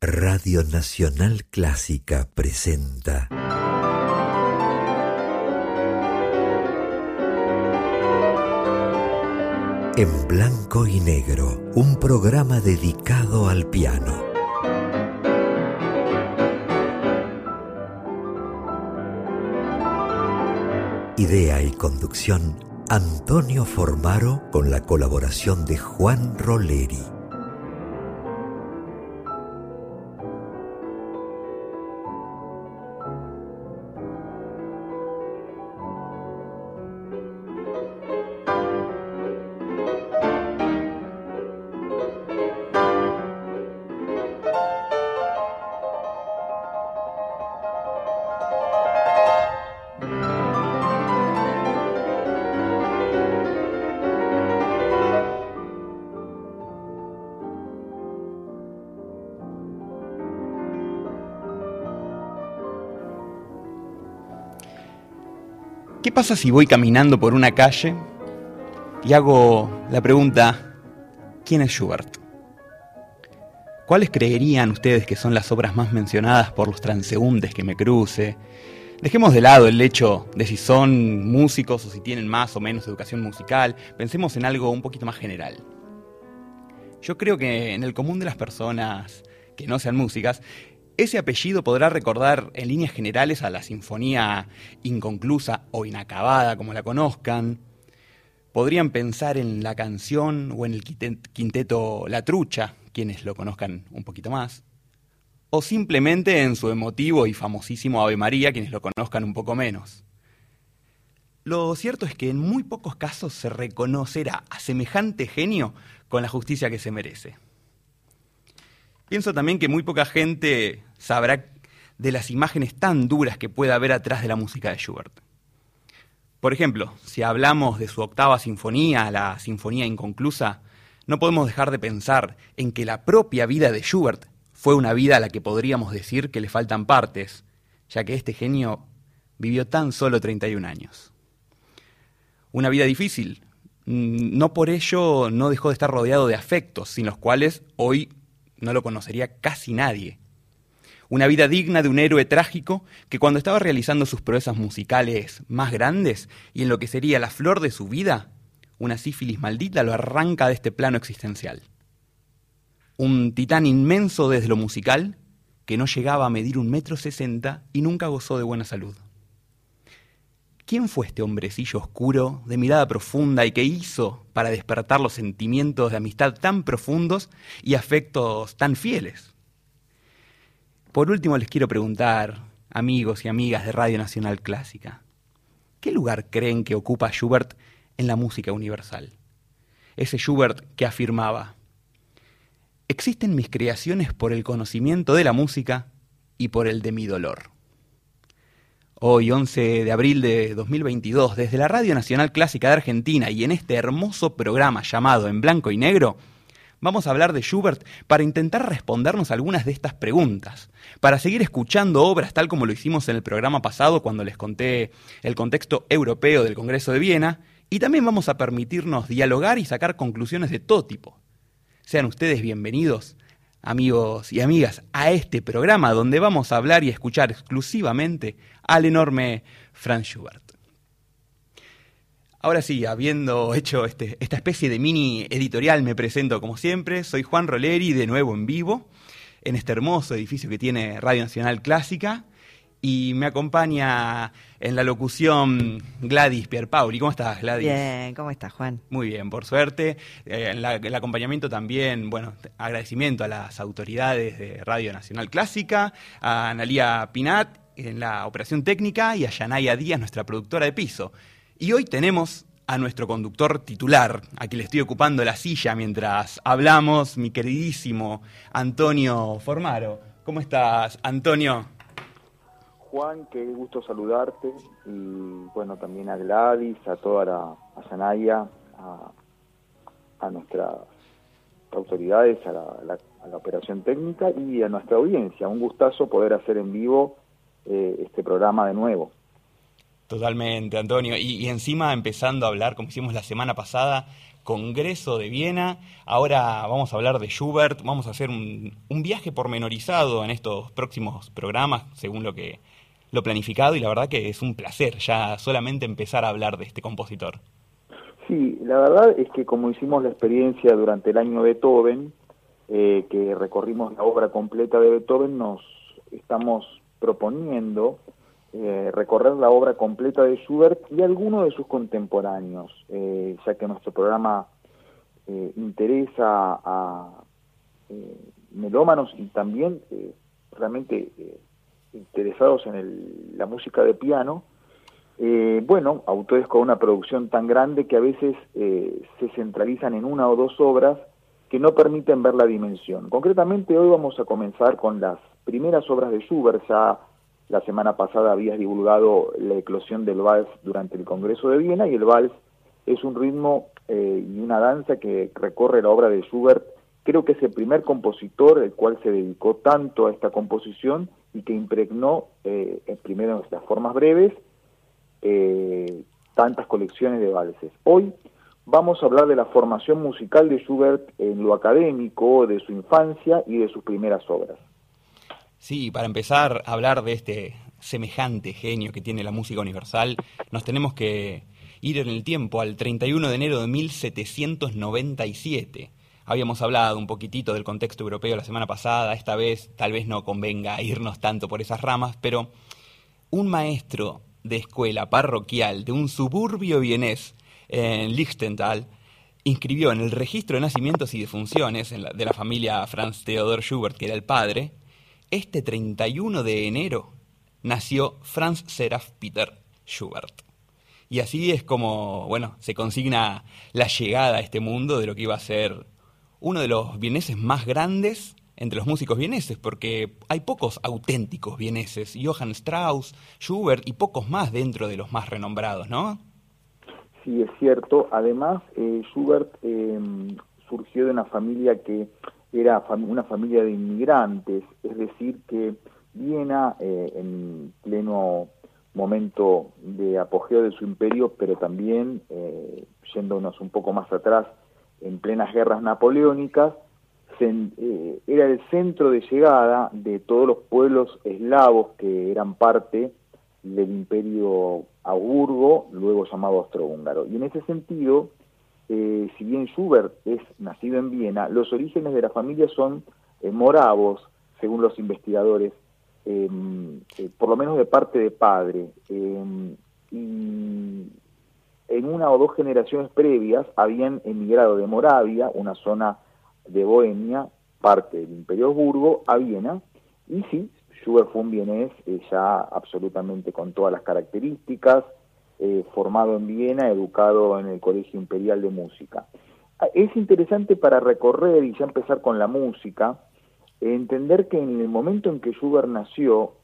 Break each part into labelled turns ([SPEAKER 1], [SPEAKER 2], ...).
[SPEAKER 1] Radio Nacional Clásica presenta En Blanco y Negro, un programa dedicado al piano. Idea y conducción, Antonio Formaro, con la colaboración de Juan Roleri.
[SPEAKER 2] ¿Qué pasa si voy caminando por una calle y hago la pregunta, ¿quién es Schubert? ¿Cuáles creerían ustedes que son las obras más mencionadas por los transeúntes que me cruce? Dejemos de lado el hecho de si son músicos o si tienen más o menos educación musical. Pensemos en algo un poquito más general. Yo creo que en el común de las personas que no sean músicas, ese apellido podrá recordar en líneas generales a la sinfonía inconclusa o inacabada, como la conozcan. Podrían pensar en la canción o en el quinteto La Trucha, quienes lo conozcan un poquito más. O simplemente en su emotivo y famosísimo Ave María, quienes lo conozcan un poco menos. Lo cierto es que en muy pocos casos se reconocerá a semejante genio con la justicia que se merece. Pienso también que muy poca gente sabrá de las imágenes tan duras que puede haber atrás de la música de Schubert. Por ejemplo, si hablamos de su octava sinfonía, la Sinfonía Inconclusa, no podemos dejar de pensar en que la propia vida de Schubert fue una vida a la que podríamos decir que le faltan partes, ya que este genio vivió tan solo 31 años. Una vida difícil. No por ello no dejó de estar rodeado de afectos, sin los cuales hoy no lo conocería casi nadie. Una vida digna de un héroe trágico que cuando estaba realizando sus proezas musicales más grandes y en lo que sería la flor de su vida, una sífilis maldita lo arranca de este plano existencial. Un titán inmenso desde lo musical que no llegaba a medir 1,60 m y nunca gozó de buena salud. ¿Quién fue este hombrecillo oscuro, de mirada profunda y que hizo para despertar los sentimientos de amistad tan profundos y afectos tan fieles? Por último les quiero preguntar, amigos y amigas de Radio Nacional Clásica, ¿qué lugar creen que ocupa Schubert en la música universal? Ese Schubert que afirmaba, existen mis creaciones por el conocimiento de la música y por el de mi dolor. Hoy, 11 de abril de 2022, desde la Radio Nacional Clásica de Argentina y en este hermoso programa llamado En Blanco y Negro, vamos a hablar de Schubert para intentar respondernos algunas de estas preguntas, para seguir escuchando obras tal como lo hicimos en el programa pasado cuando les conté el contexto europeo del Congreso de Viena, y también vamos a permitirnos dialogar y sacar conclusiones de todo tipo. Sean ustedes bienvenidos, amigos y amigas, a este programa donde vamos a hablar y escuchar exclusivamente al enorme Franz Schubert. Ahora sí, habiendo hecho esta especie de mini editorial, me presento como siempre. Soy Juan Roleri, de nuevo en vivo, en este hermoso edificio que tiene Radio Nacional Clásica. Y me acompaña en la locución Gladys Pierpaoli. ¿Cómo estás, Gladys?
[SPEAKER 3] Bien, ¿cómo estás, Juan?
[SPEAKER 2] Muy bien, por suerte. En el acompañamiento también, bueno, agradecimiento a las autoridades de Radio Nacional Clásica, a Analía Pinat en la operación técnica y a Yanaya Díaz, nuestra productora de piso. Y hoy tenemos a nuestro conductor titular, a quien le estoy ocupando la silla mientras hablamos, mi queridísimo Antonio Formaro. ¿Cómo estás, Antonio?
[SPEAKER 4] Juan, qué gusto saludarte, y bueno, también a Gladys, a Yanaya, a nuestras autoridades, a la operación técnica y a nuestra audiencia. Un gustazo poder hacer en vivo este programa de nuevo.
[SPEAKER 2] Totalmente, Antonio. Y encima empezando a hablar, como hicimos la semana pasada, Congreso de Viena. Ahora vamos a hablar de Schubert. Vamos a hacer un viaje pormenorizado en estos próximos programas, según lo planificado. Y la verdad que es un placer ya solamente empezar a hablar de este compositor.
[SPEAKER 4] Sí, la verdad es que como hicimos la experiencia durante el año Beethoven, que recorrimos la obra completa de Beethoven, nos estamos proponiendo recorrer la obra completa de Schubert y algunos de sus contemporáneos, ya que nuestro programa interesa a melómanos y también realmente interesados en la música de piano. Bueno, autores con una producción tan grande que a veces se centralizan en una o dos obras que no permiten ver la dimensión. Concretamente hoy vamos a comenzar con las primeras obras de Schubert. Ya la semana pasada habías divulgado la eclosión del vals durante el Congreso de Viena, y el vals es un ritmo y una danza que recorre la obra de Schubert. Creo que es el primer compositor el cual se dedicó tanto a esta composición y que impregnó primero en las formas breves tantas colecciones de valses. Hoy vamos a hablar de la formación musical de Schubert en lo académico, de su infancia y de sus primeras obras.
[SPEAKER 2] Sí, para empezar a hablar de este semejante genio que tiene la música universal, nos tenemos que ir en el tiempo al 31 de enero de 1797. Habíamos hablado un poquitito del contexto europeo la semana pasada. Esta vez tal vez no convenga irnos tanto por esas ramas, pero un maestro de escuela parroquial de un suburbio vienés en Lichtental inscribió en el registro de nacimientos y defunciones de la familia Franz Theodor Schubert, que era el padre. Este 31 de enero nació Franz Seraph Peter Schubert. Y así es como, bueno, se consigna la llegada a este mundo de lo que iba a ser uno de los vieneses más grandes entre los músicos vieneses, porque hay pocos auténticos vieneses, Johann Strauss, Schubert y pocos más dentro de los más renombrados, ¿no?
[SPEAKER 4] Sí, es cierto. Además, Schubert surgió de una familia que era una familia de inmigrantes, es decir, que Viena, en pleno momento de apogeo de su imperio, pero también, yéndonos un poco más atrás, en plenas guerras napoleónicas, era el centro de llegada de todos los pueblos eslavos que eran parte del imperio Augsburgo, luego llamado austrohúngaro. Y en ese sentido, si bien Schubert es nacido en Viena, los orígenes de la familia son moravos, según los investigadores, por lo menos de parte de padre. Y en una o dos generaciones previas habían emigrado de Moravia, una zona de Bohemia, parte del Imperio Augsburgo, a Viena, y sí, Schubert fue un vienés ya absolutamente con todas las características, formado en Viena, educado en el Colegio Imperial de Música. Es interesante para recorrer y ya empezar con la música, entender que en el momento en que Schubert nació,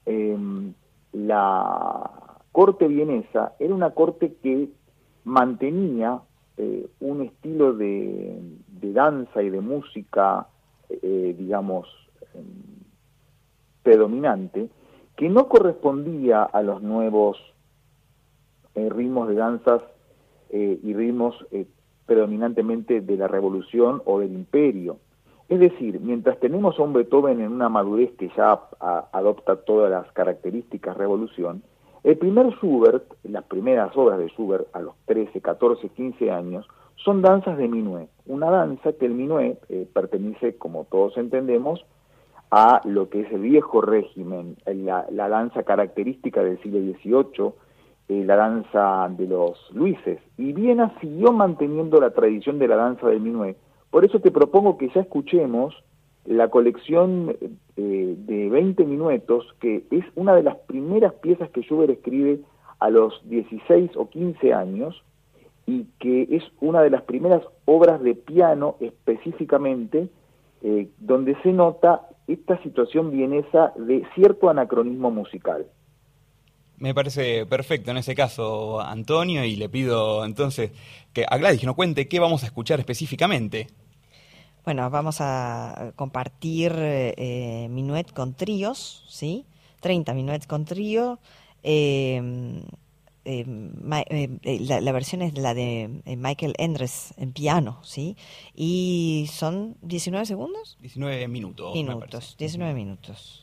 [SPEAKER 4] la corte vienesa era una corte que mantenía un estilo de danza y de música, digamos, predominante, que no correspondía a los nuevos ritmos de danzas y ritmos predominantemente de la Revolución o del Imperio. Es decir, mientras tenemos a un Beethoven en una madurez que ya adopta todas las características Revolución, el primer Schubert, las primeras obras de Schubert a los 13, 14, 15 años, son danzas de minuet. Una danza que el minuet pertenece, como todos entendemos, a lo que es el viejo régimen, la danza característica del siglo XVIII, la danza de los Luises. Y Viena siguió manteniendo la tradición de la danza del minuet. Por eso te propongo que ya escuchemos la colección de 20 minuetos, que es una de las primeras piezas que Schubert escribe a los 16 o 15 años, y que es una de las primeras obras de piano específicamente, donde se nota esta situación vienesa de cierto anacronismo musical.
[SPEAKER 2] Me parece perfecto en ese caso, Antonio, y le pido entonces que a Gladys nos cuente qué vamos a escuchar específicamente.
[SPEAKER 3] Bueno, vamos a compartir minuet con tríos, ¿sí? 30 minuets con trío, la versión es la de Michael Endres en piano, ¿sí? Y son 19 segundos.
[SPEAKER 2] 19 minutos. Me
[SPEAKER 3] Minutos,
[SPEAKER 2] parece.
[SPEAKER 3] 19 minutos.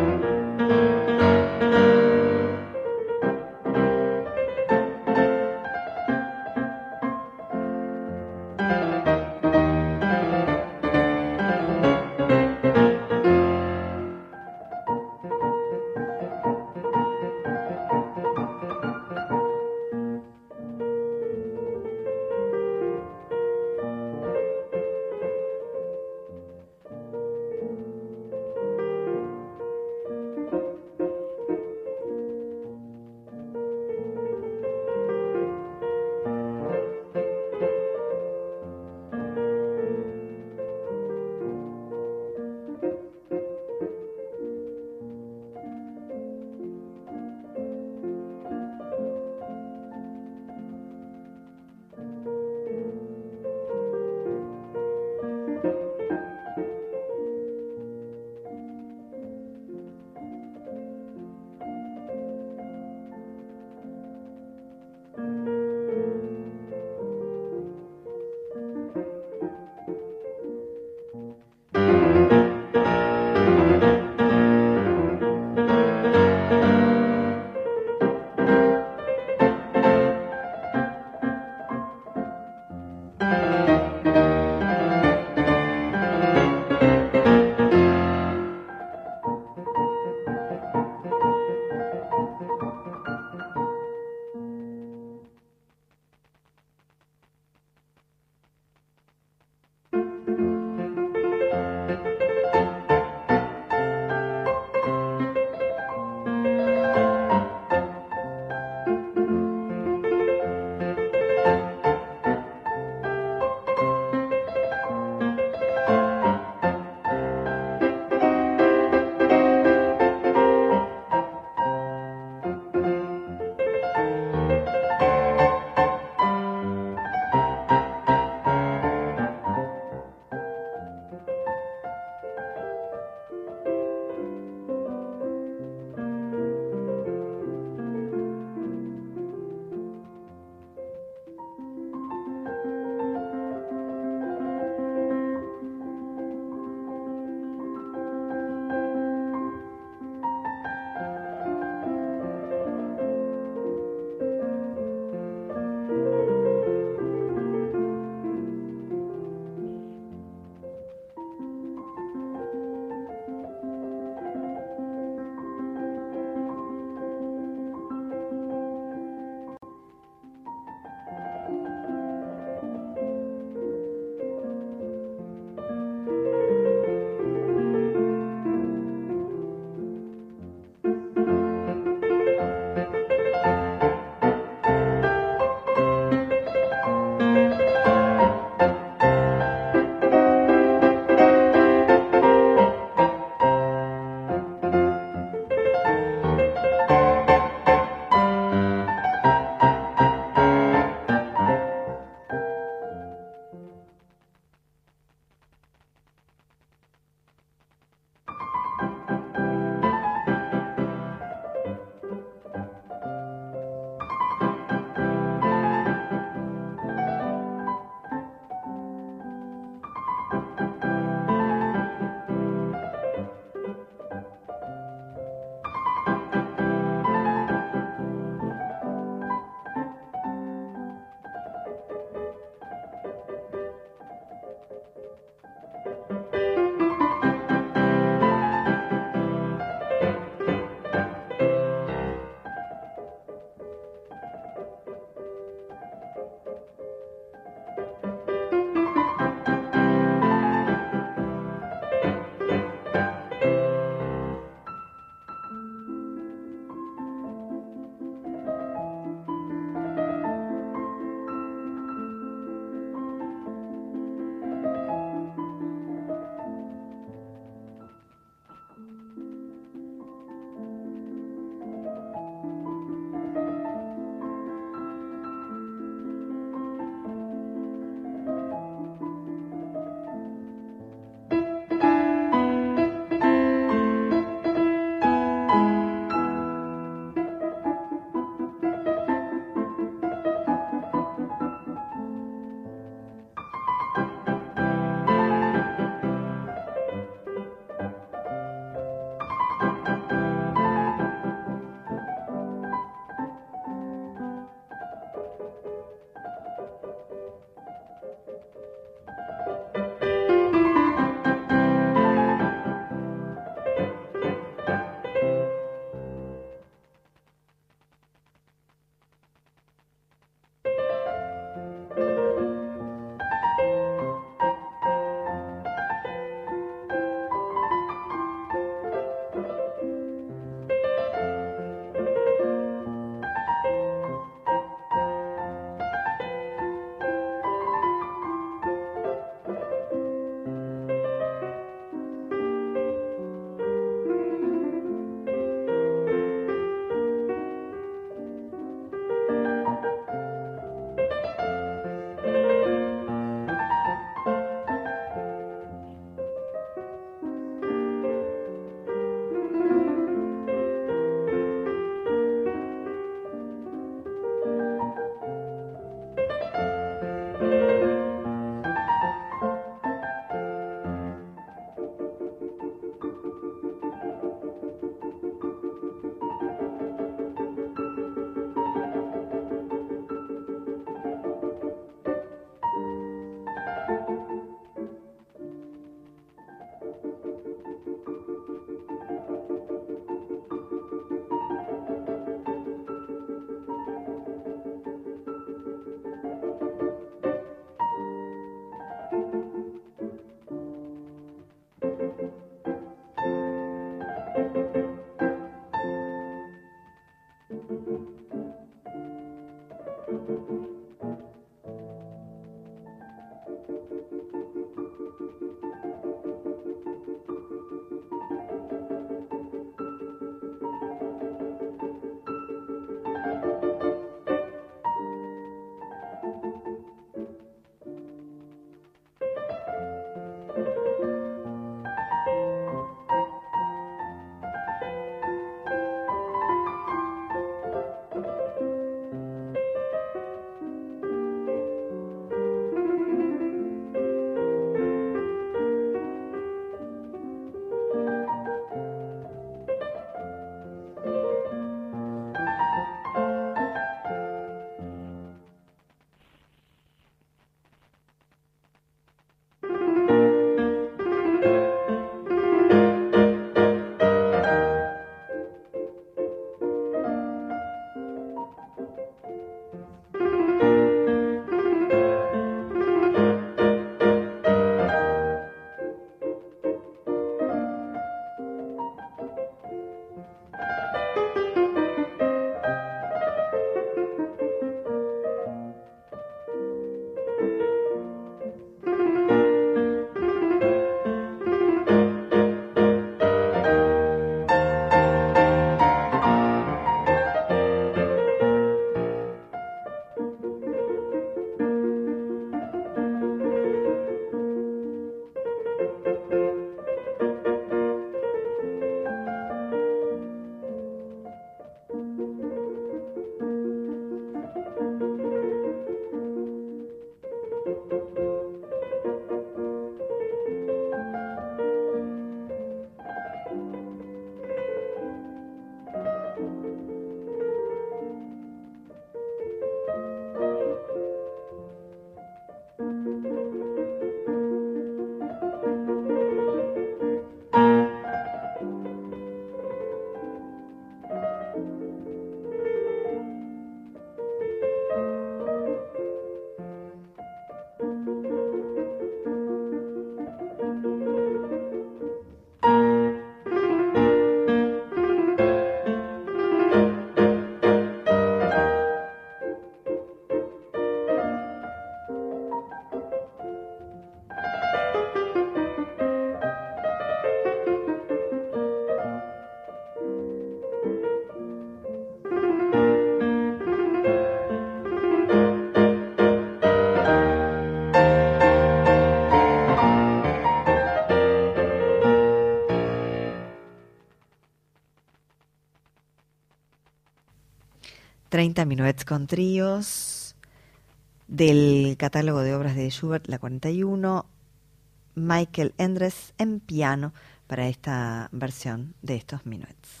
[SPEAKER 3] 30 minuets con tríos del catálogo de obras de Schubert, la 41, Michael Endres en piano para esta versión de estos minuets.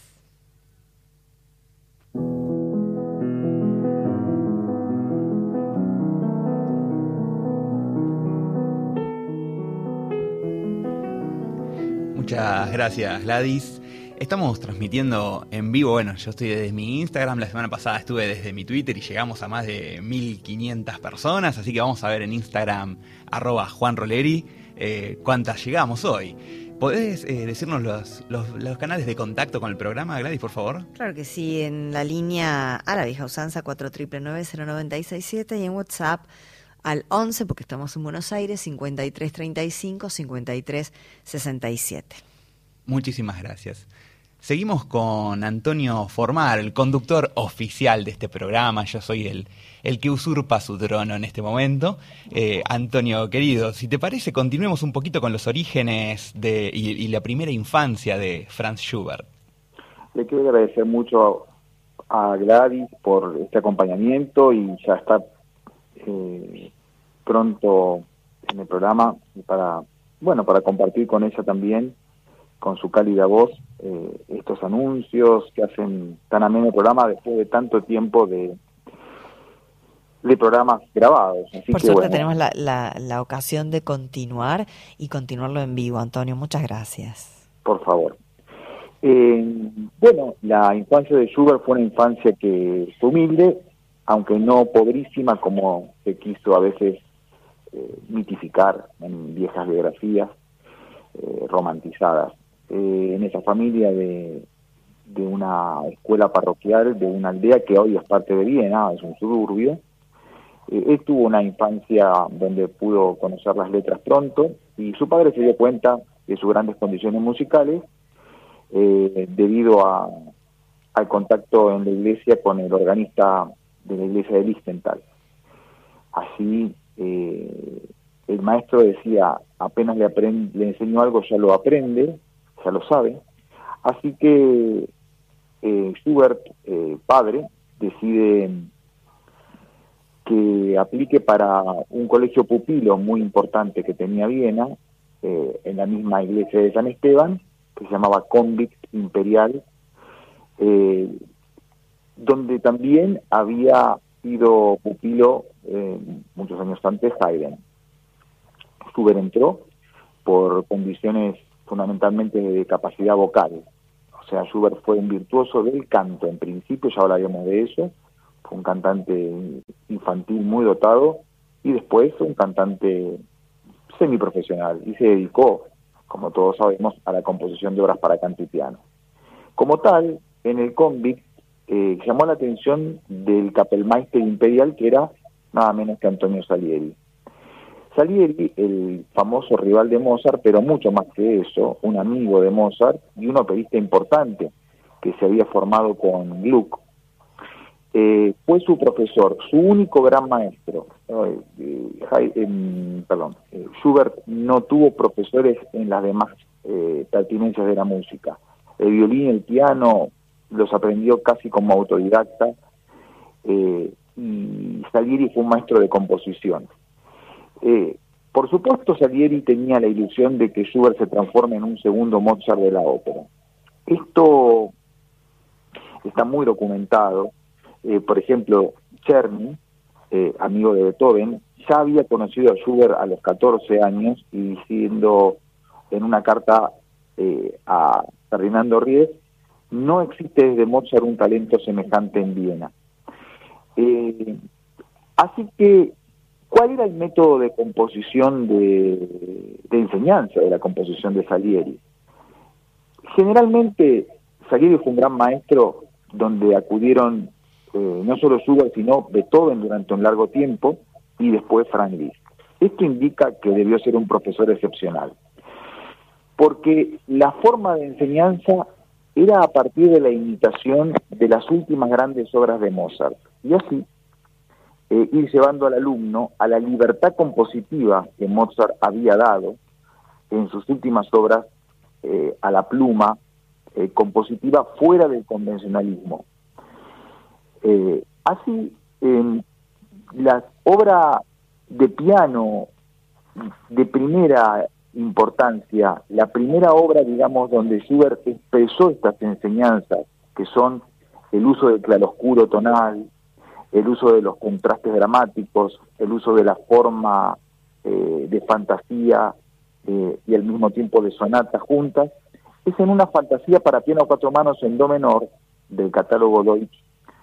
[SPEAKER 2] Muchas gracias, Gladys. Estamos transmitiendo en vivo, bueno, yo estoy desde mi Instagram, la semana pasada estuve desde mi Twitter y llegamos a más de 1500 personas, así que vamos a ver en Instagram, @JuanRoleri, cuántas llegamos hoy. ¿Podés decirnos los canales de contacto con el programa, Gladys, por favor?
[SPEAKER 3] Claro que sí, en la línea a la vieja usanza 4999-09667 y en WhatsApp al 11, porque estamos en Buenos Aires, 5335-5367.
[SPEAKER 2] Muchísimas gracias. Seguimos con Antonio Formar, el conductor oficial de este programa. Yo soy el que usurpa su trono en este momento. Antonio, querido, si te parece, continuemos un poquito con los orígenes y la primera infancia de Franz Schubert.
[SPEAKER 4] Le quiero agradecer mucho a Gladys por este acompañamiento y ya está pronto en el programa para compartir con ella también, con su cálida voz, estos anuncios que hacen tan ameno el programa después de tanto tiempo de programas grabados. Así
[SPEAKER 3] Por
[SPEAKER 4] que,
[SPEAKER 3] suerte
[SPEAKER 4] bueno,
[SPEAKER 3] tenemos la ocasión de continuarlo en vivo. Antonio, muchas gracias.
[SPEAKER 4] por favor. La infancia de Schubert fue una infancia que fue humilde, aunque no pobrísima como se quiso a veces mitificar en viejas biografías romantizadas. En esa familia de una escuela parroquial de una aldea que hoy es parte de Viena, es un suburbio. Él tuvo una infancia donde pudo conocer las letras pronto y su padre se dio cuenta de sus grandes condiciones musicales debido al contacto en la iglesia con el organista de la iglesia de Lichtental. Así, el maestro decía, apenas le enseñó algo, ya lo aprende, ya lo sabe. Así que Schubert, padre, decide que aplique para un colegio pupilo muy importante que tenía Viena, en la misma iglesia de San Esteban, que se llamaba Convict Imperial, donde también había sido pupilo muchos años antes Haydn. Schubert entró por condiciones fundamentalmente de capacidad vocal. O sea, Schubert fue un virtuoso del canto, en principio, ya hablaremos de eso. Fue un cantante infantil muy dotado y después un cantante semiprofesional y se dedicó, como todos sabemos, a la composición de obras para canto y piano. Como tal, en el Convict llamó la atención del Kapellmeister Imperial, que era nada menos que Antonio Salieri. Salieri, el famoso rival de Mozart, pero mucho más que eso, un amigo de Mozart y un operista importante que se había formado con Gluck, fue su profesor, su único gran maestro. Schubert no tuvo profesores en las demás pertinencias de la música. El violín y el piano los aprendió casi como autodidacta, y Salieri fue un maestro de composición. Por supuesto, Salieri tenía la ilusión de que Schubert se transforme en un segundo Mozart de la ópera. Esto está muy documentado. Por ejemplo, Czerny, amigo de Beethoven, ya había conocido a Schubert a los 14 años y diciendo en una carta a Ferdinando Ries, no existe desde Mozart un talento semejante en Viena. Así que, ¿cuál era el método de composición, de enseñanza de la composición de Salieri? Generalmente, Salieri fue un gran maestro donde acudieron no solo Schubert, sino Beethoven durante un largo tiempo y después Franz Liszt. Esto indica que debió ser un profesor excepcional, porque la forma de enseñanza era a partir de la imitación de las últimas grandes obras de Mozart, y así ir llevando al alumno a la libertad compositiva que Mozart había dado en sus últimas obras, a la pluma compositiva fuera del convencionalismo. Así, la obra de piano de primera importancia, la primera obra, digamos, donde Schubert expresó estas enseñanzas, que son el uso del claroscuro tonal, el uso de los contrastes dramáticos, el uso de la forma de fantasía y al mismo tiempo de sonatas juntas, es en una fantasía para piano a cuatro manos en do menor del catálogo Deutsch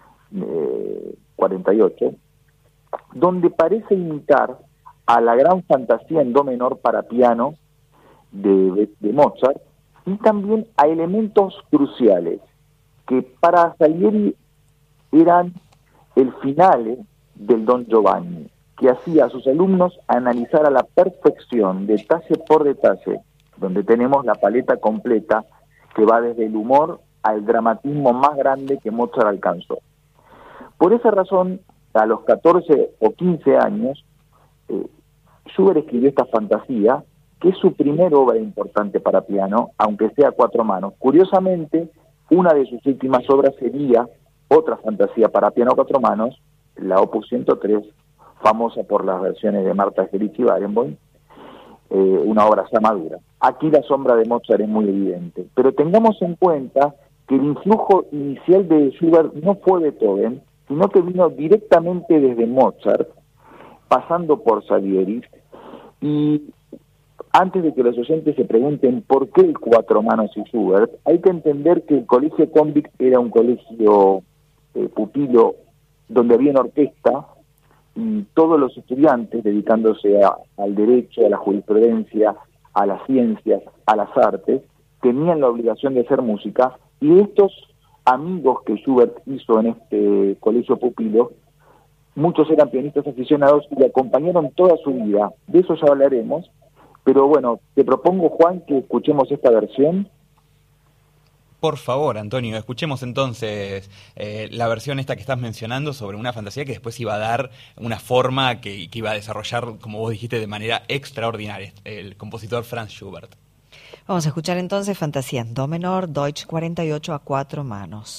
[SPEAKER 4] 48, donde parece imitar a la gran fantasía en do menor para piano de Mozart, y también a elementos cruciales que para Salieri eran el finale del Don Giovanni, que hacía a sus alumnos analizar a la perfección, detalle por detalle, donde tenemos la paleta completa que va desde el humor al dramatismo más grande que Mozart alcanzó. Por esa razón, a los 14 o 15 años, Schubert escribió esta fantasía, que es su primera obra importante para piano, aunque sea a cuatro manos. Curiosamente, una de sus últimas obras sería otra fantasía para piano a cuatro manos, la Opus 103, famosa por las versiones de Martha Argerich y Barenboim, una obra ya madura. Aquí la sombra de Mozart es muy evidente, pero tengamos en cuenta que el influjo inicial de Schubert no fue Beethoven, sino que vino directamente desde Mozart, pasando por Salieri. Y antes de que los oyentes se pregunten por qué el cuatro manos y Schubert, hay que entender que el colegio Convict era un colegio pupilo donde había una orquesta y todos los estudiantes dedicándose al derecho, a la jurisprudencia, a las ciencias, a las artes, tenían la obligación de hacer música, y estos amigos que Schubert hizo en este colegio pupilo, muchos eran pianistas aficionados y le acompañaron toda su vida. De eso ya hablaremos, pero bueno, te propongo, Juan, que escuchemos esta versión.
[SPEAKER 2] Por favor, Antonio, escuchemos entonces la versión esta que estás mencionando sobre una fantasía que después iba a dar una forma que iba a desarrollar, como vos dijiste, de manera extraordinaria, el compositor Franz Schubert.
[SPEAKER 3] Vamos a escuchar entonces Fantasía en do menor, Deutsch 48 a cuatro manos.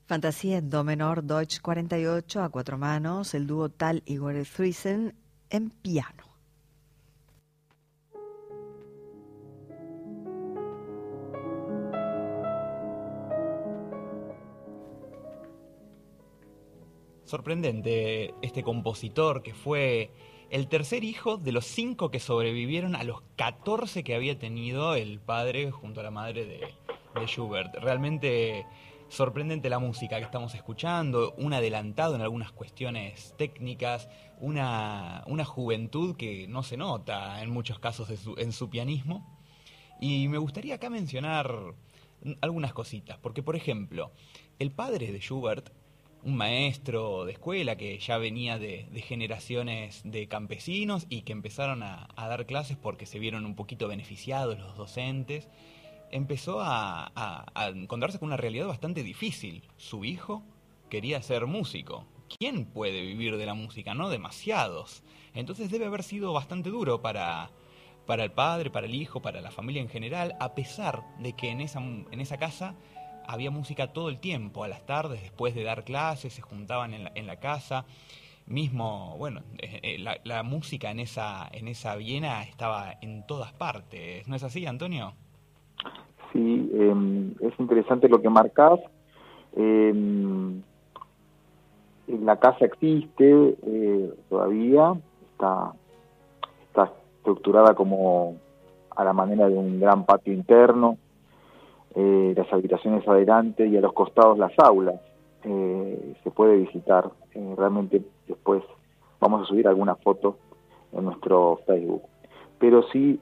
[SPEAKER 3] Fantasía en do menor Deutsch 48 a cuatro manos, el dúo Tal y Gottfriedsen en piano.
[SPEAKER 2] Sorprendente este compositor que fue el tercer hijo de los 5 que sobrevivieron a los 14 que había tenido el padre junto a la madre de Schubert. Realmente sorprendente la música que estamos escuchando, un adelantado en algunas cuestiones técnicas, una juventud que no se nota en muchos casos en su pianismo. Y me gustaría acá mencionar algunas cositas, porque por ejemplo, el padre de Schubert, un maestro de escuela que ya venía de generaciones de campesinos y que empezaron a dar clases porque se vieron un poquito beneficiados los docentes, empezó a encontrarse con una realidad bastante difícil. Su hijo quería ser músico. ¿Quién puede vivir de la música? No demasiados. Entonces debe haber sido bastante duro para el padre, para el hijo, para la familia en general, a pesar de que en esa casa había música todo el tiempo, a las tardes, después de dar clases, se juntaban en la casa. Mismo, bueno, la música en esa Viena estaba en todas partes. ¿No es así, Antonio?
[SPEAKER 4] Sí, es interesante lo que marcás. La casa existe todavía, está estructurada como a la manera de un gran patio interno. Las habitaciones adelante y a los costados las aulas. Se puede visitar. Realmente después vamos a subir algunas fotos en nuestro Facebook. Pero sí,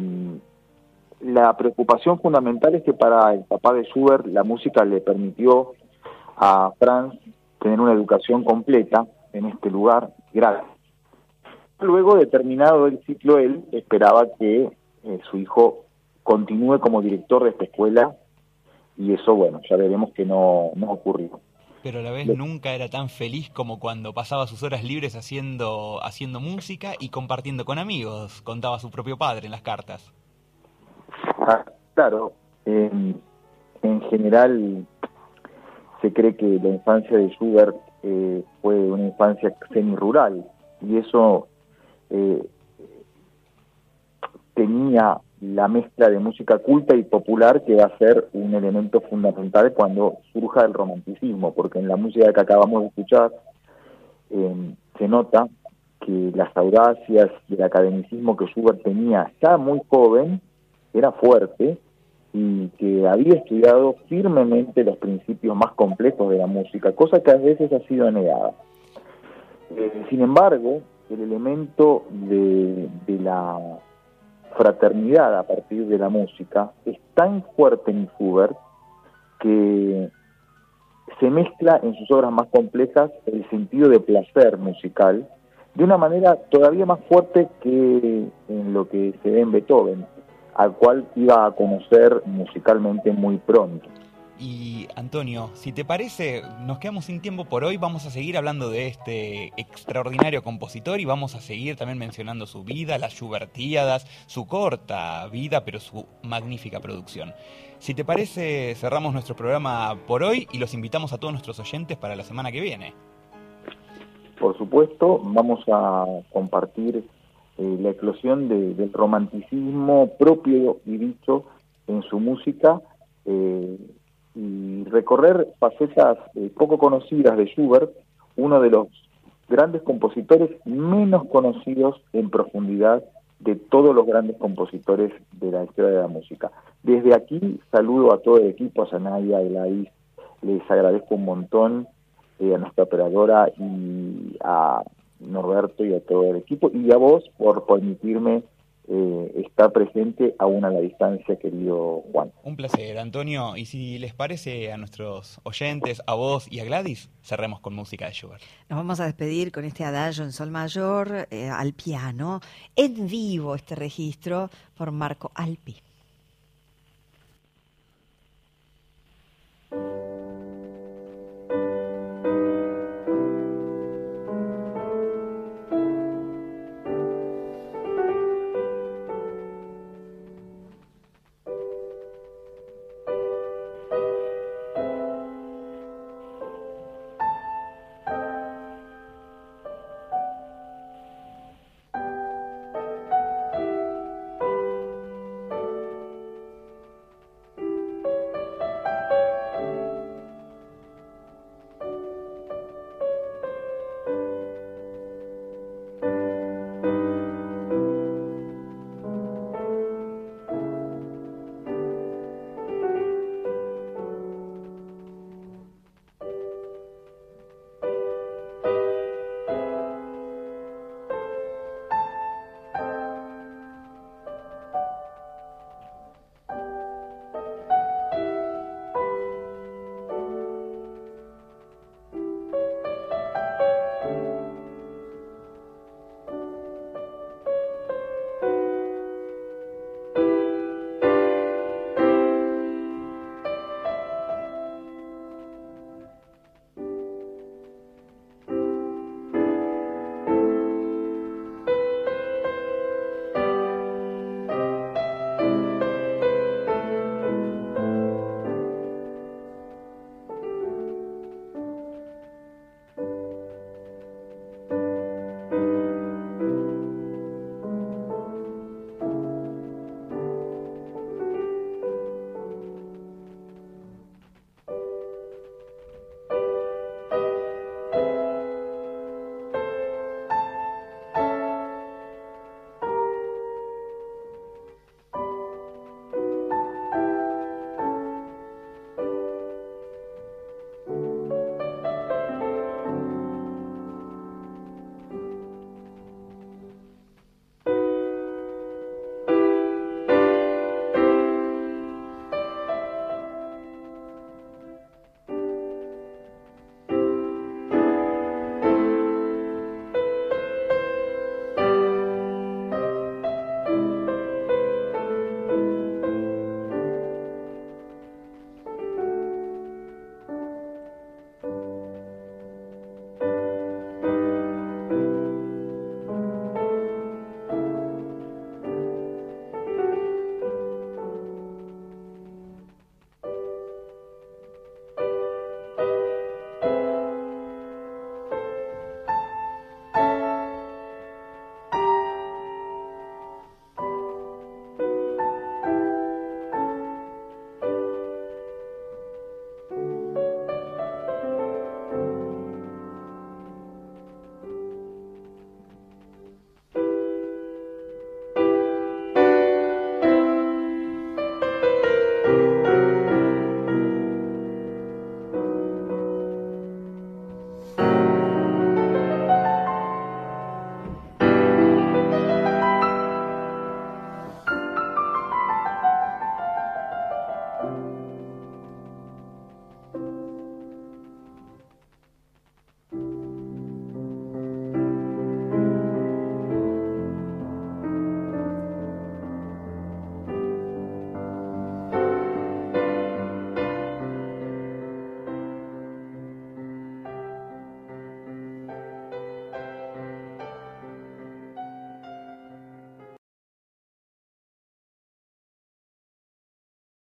[SPEAKER 4] la preocupación fundamental es que para el papá de Schubert la música le permitió a Franz tener una educación completa en este lugar gratis. Luego de terminado el ciclo, él esperaba que su hijo continúe como director de esta escuela, y eso, bueno, ya veremos que no ocurrió.
[SPEAKER 2] Pero a la vez nunca era tan feliz como cuando pasaba sus horas libres haciendo música y compartiendo con amigos, contaba su propio padre en las cartas.
[SPEAKER 4] Claro, en general se cree que la infancia de Schubert fue una infancia semi-rural, y eso tenía la mezcla de música culta y popular que va a ser un elemento fundamental cuando surja el romanticismo, porque en la música que acabamos de escuchar se nota que las audacias y el academicismo que Schubert tenía ya muy joven era fuerte, y que había estudiado firmemente los principios más complejos de la música, cosa que a veces ha sido negada. Sin embargo, el elemento de la fraternidad a partir de la música es tan fuerte en Schubert que se mezcla en sus obras más complejas el sentido de placer musical de una manera todavía más fuerte que en lo que se ve en Beethoven, al cual iba a conocer musicalmente muy pronto.
[SPEAKER 2] Y Antonio, si te parece, nos quedamos sin tiempo por hoy, vamos a seguir hablando de este extraordinario compositor y vamos a seguir también mencionando su vida, las Schubertíadas, su corta vida, pero su magnífica producción. Si te parece, cerramos nuestro programa por hoy y los invitamos a todos nuestros oyentes para la semana que viene.
[SPEAKER 4] Por supuesto, vamos a compartir la eclosión del romanticismo propio y dicho en su música, y recorrer facetas poco conocidas de Schubert, uno de los grandes compositores menos conocidos en profundidad de todos los grandes compositores de la historia de la música. Desde aquí saludo a todo el equipo, a Sanaya, a Gladys, les agradezco un montón, a nuestra operadora y a Norberto y a todo el equipo, y a vos por permitirme estar presente aún a la distancia, querido Juan.
[SPEAKER 2] Un placer, Antonio, y si les parece a nuestros oyentes, a vos y a Gladys, cerremos con música de Schubert.
[SPEAKER 3] Nos vamos a despedir con este adagio en sol mayor al piano, en vivo este registro por Marco Alpi.